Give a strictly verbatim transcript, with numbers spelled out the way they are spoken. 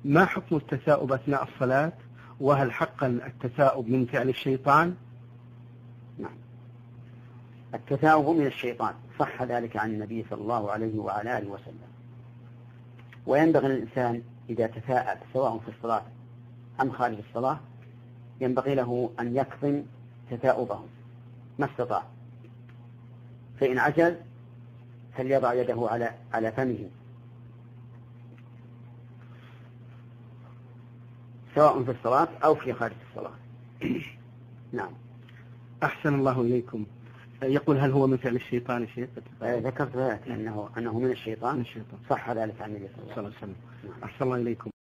ما حكم التثاؤب أثناء الصلاة؟ وهل حقا التثاؤب من فعل الشيطان؟ نعم، التثاؤب من الشيطان، صح ذلك عن النبي صلى الله عليه وعلى آله وسلم. وينبغي للإنسان إذا تثاءب سواء في الصلاة أم خارج الصلاة ينبغي له أن يكظم تثاؤبه ما استطاع، فإن عجز فليضع يده على على فمه سواء في الصلاة أو في خارج الصلاة. نعم. أحسن الله إليكم. يقول هل هو من فعل الشيطان يا شيخ؟ ذكرت ذلك أنه أنه من الشيطان. من الشيطان. صح ذلك عن النبي صلى الله عليه وسلم. أحسن الله إليكم.